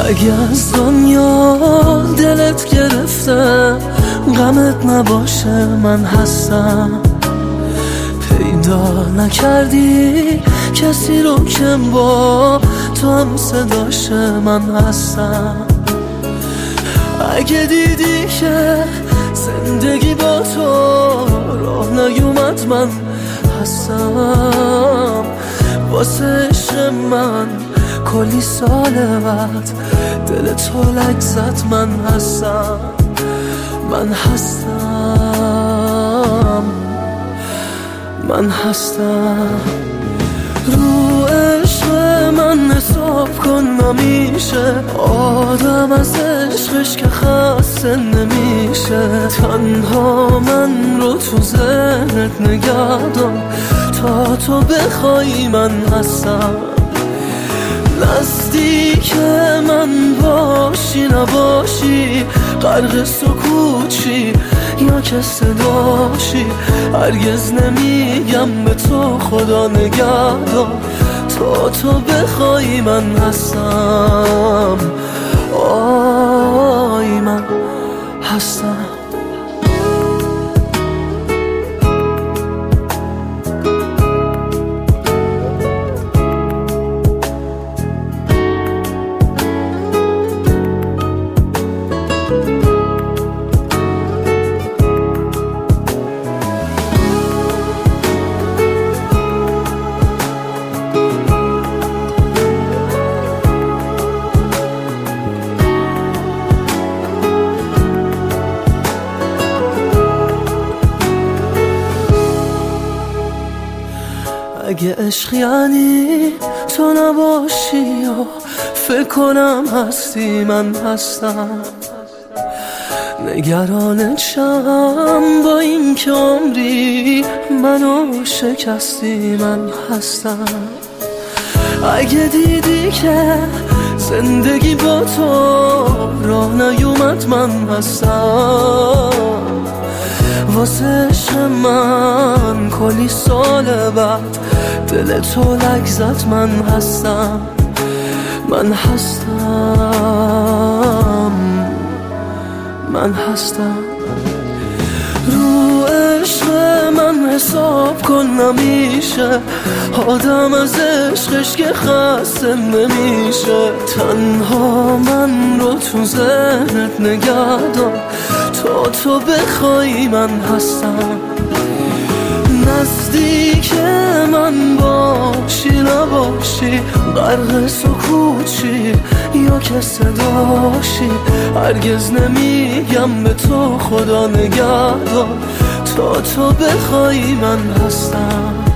اگه از دنیا دلت گرفته غمت نباشه من هستم. پیدا نکردی کسی رو که با تو هم صداشه من هستم. اگه دیدی که زندگی با تو راه نیومد من هستم. واسه عشق من کلی سال بعد دل تو لک زد من هستم. من هستم، من هستم. رو عشق من حساب کن نمیشه، آدم از عشقش که خسته نمیشه. تنها من رو تو ذهنت نگه دار، تا تو بخوای من هستم. نزدیک من باشی نباشی، غرق سکوتشی یا که صداشی، هرگز نمیگم به تو خدا نگهدار، تا تو بخوای من هستم. آی من هستم. اگه عشق یعنی تو نباشی یا فکر کنم هستی من هستم. نگرانت شم با این که عمری منو شکستی من هستم. اگه دیدی که زندگی با تو راه نیومد من هستم. واسه عشق من کلی سال بعد دل تو لک زد من هستم. من هستم، من هستم. رو عشق من حساب کن نمیشه، آدم از عشقش که خسته نمیشه. تنها من رو تو ذهنت نگه دار، تا تو بخوای من هستم. نزدیک من باشی نباشی، غرق سکوتشی یا که صداشی، هرگز نمیگم به تو خدا نگهدار، تا تو بخوای من هستم.